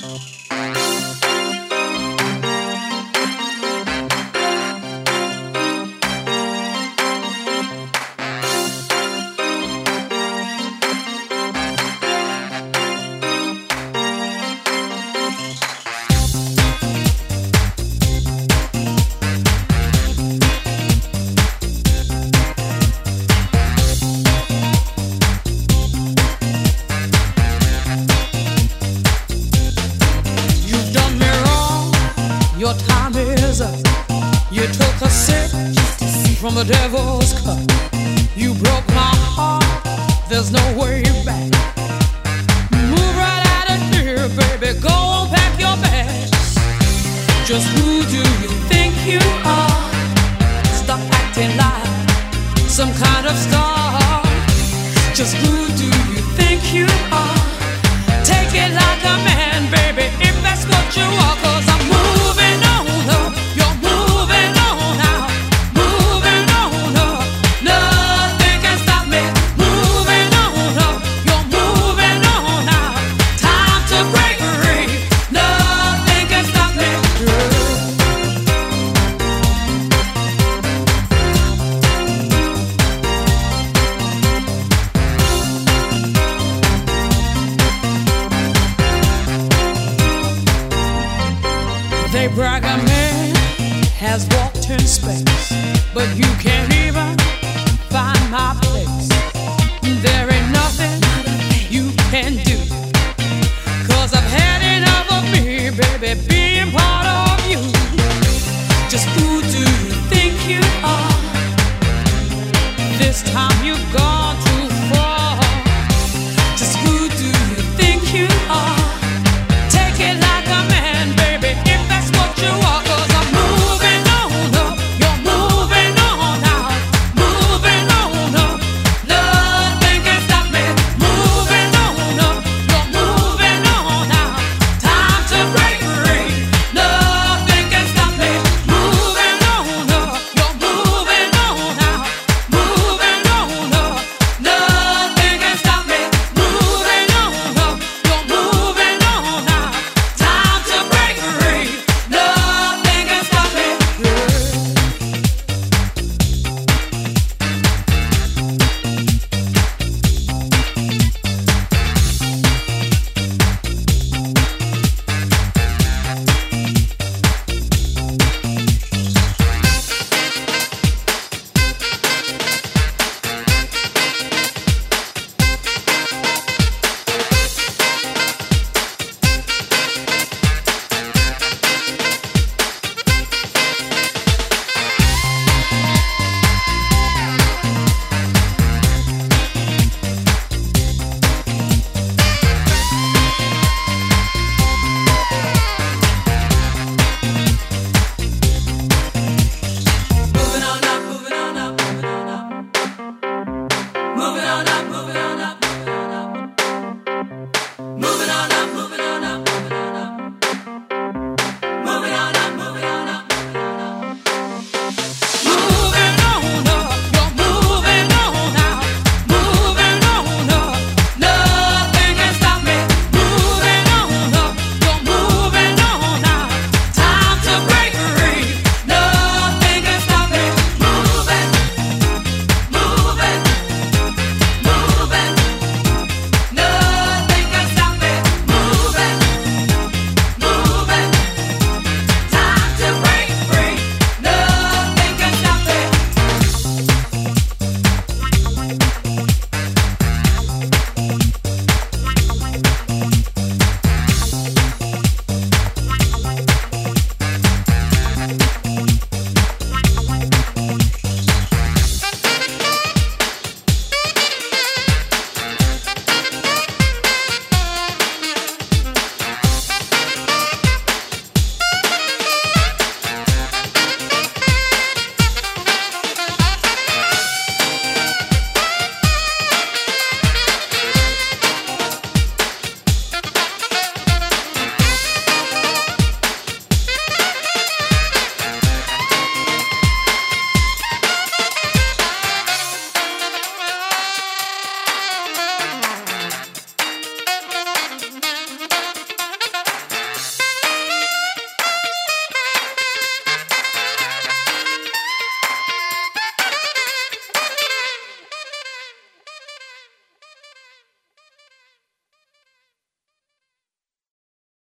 Your time is up. You took a sip from the devil's cup. You broke my heart. There's no way back. Move right out of here, baby. Go on, pack your bags. Just who do you think you are? Stop acting like some kind of star. Just who do you think you are? Take it like a man, baby, if that's what you are. 'Cause I'm moving on up. You're moving on out. Moving on up. Nothing can stop me. Moving on up. You're moving on out. Time to break free. Nothing can stop me. They brag a man has walked in space, but you can't even find my place. There ain't nothing you can do, 'cause I've had